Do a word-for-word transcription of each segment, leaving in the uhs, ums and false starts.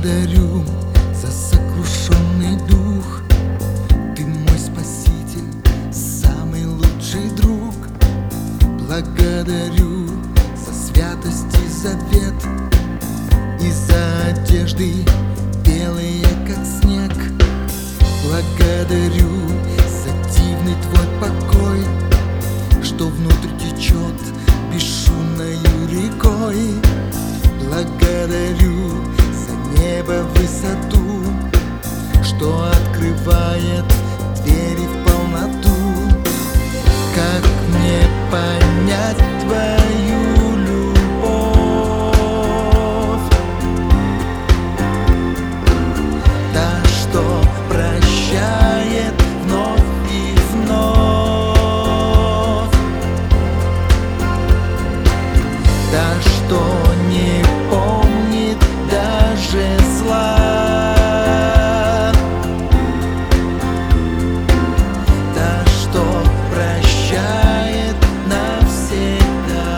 Благодарю за сокрушенный дух. Ты мой спаситель, самый лучший друг. Благодарю за святость и завет, и за одежды белые, как снег. Благодарю за дивный твой покой, что внутрь течет бесшумною рекой. Благодарю за небо высоту, что открывает двери в полноту. Как мне понять твою любовь? Та, что прощает вновь и вновь, та, что не помнит даже зла, та, что прощает навсегда.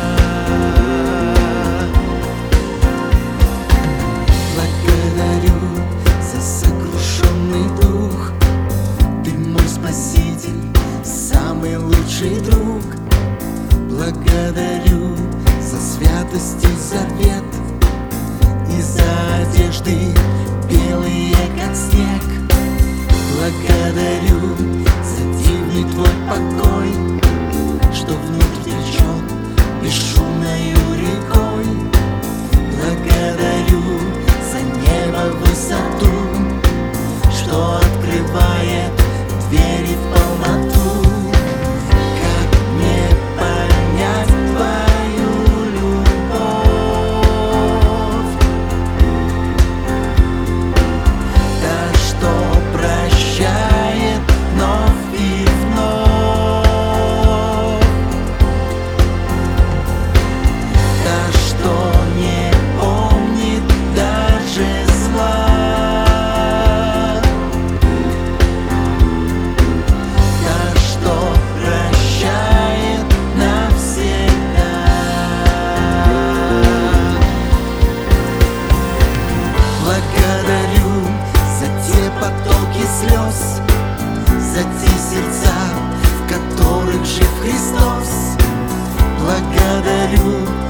Благодарю за сокрушенный дух. Ты мой спаситель, самый лучший друг. Благодарю за святость и завет, и за одежды белые, как снег. Благодарю за дивный твой покой, что внутрь течет бесшумною рекой. Благодарю за небо высоту, что открывает двери в полноту. Как мне понять твою любовь? Та, что прощает вновь и вновь, та, что не помнит даже зла, та, что прощает навсегда. Благодарю за те потоки слез, за те сердца, в которых жив Христос. Благодарю